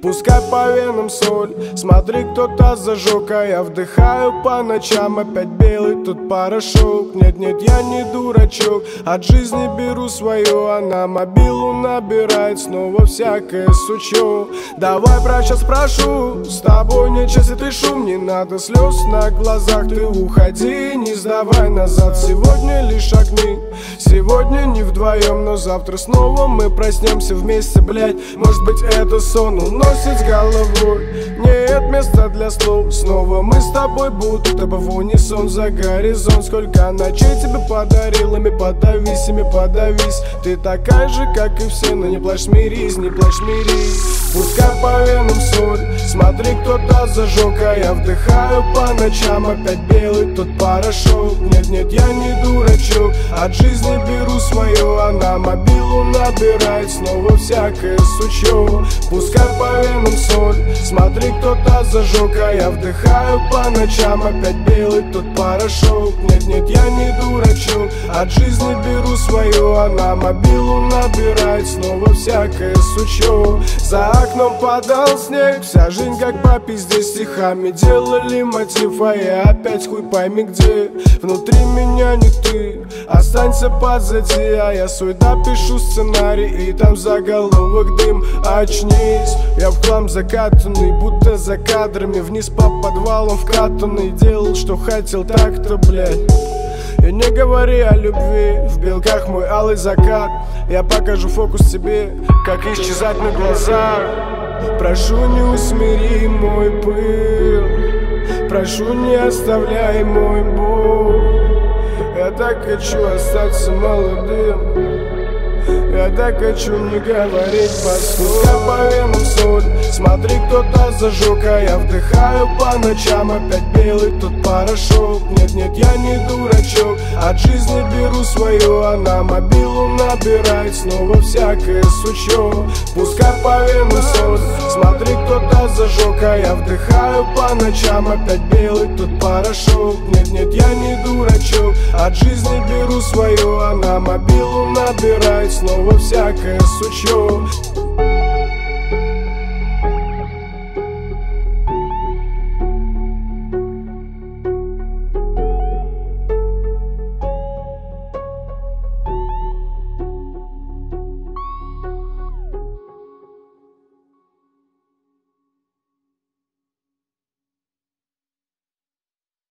Пускай по венам соль, смотри, кто-то зажег, а я вдыхаю по ночам опять белый тут порошок. Нет-нет, я не дурачок, от жизни беру свое, а на мобилу набирает снова всякое сучок. Давай, брат, сейчас спрошу, с тобой не час и ты шум, не надо слез на глазах, ты уходи, не сдавай назад. Сегодня лишь огни, сегодня не вдвоем, но завтра снова мы проснемся вместе, блять. Может быть, это сон уносит с головой, нет места для слов. Снова мы с тобой будто бы в унисон за горизонт. Сколько ночей тебе подарил, ими подавись, ими подавись. Ты такая же, как и все, но не плачь, смирись, не плачь, смирись. Пускай по венам соль, смотри, кто-то зажег, а я вдыхаю по ночам опять белый тут порошок. Нет-нет, я не дурачок, от жизни беру свое, а на мобилу набирает снова всякое сучок. Пускай по венам соль, смотри, кто-то зажег, а я вдыхаю по ночам опять белый тут порошок. Нет-нет, я не дурачок, от жизни беру свое, а на мобилу набирает снова всякое сучок. За окном падал снег, вся жизнь как по пизде стихами делали мотив, а я опять хуй пойми где. Внутри меня не ты, останься позади, а я свой допишу сценарий, и там заголовок дым. Очнись, я в хлам закатанный, будто за кадрами, вниз по подвалам вкатанный. Делал, что хотел, так-то, блядь. И не говори о любви, в белках мой алый закат. Я покажу фокус тебе, как исчезать на глазах. Прошу, не усмири мой пыл, прошу, не оставляй мой боль. Я так хочу остаться молодым, я так хочу не говорить по-слову. Пускай по венам соль, смотри, кто-то зажег, а я вдыхаю по ночам опять белый тут порошок. Нет-нет, я не дурачок, от жизни беру свое, а на мобилу набирает снова всякое сучок. Пускай по венам соль, смотри, кто-то зажег, а я вдыхаю по ночам опять белый тут порошок. Нет-нет, я не дурачок, от жизни беру свое, а на мобилу набирает снова всякое сучок.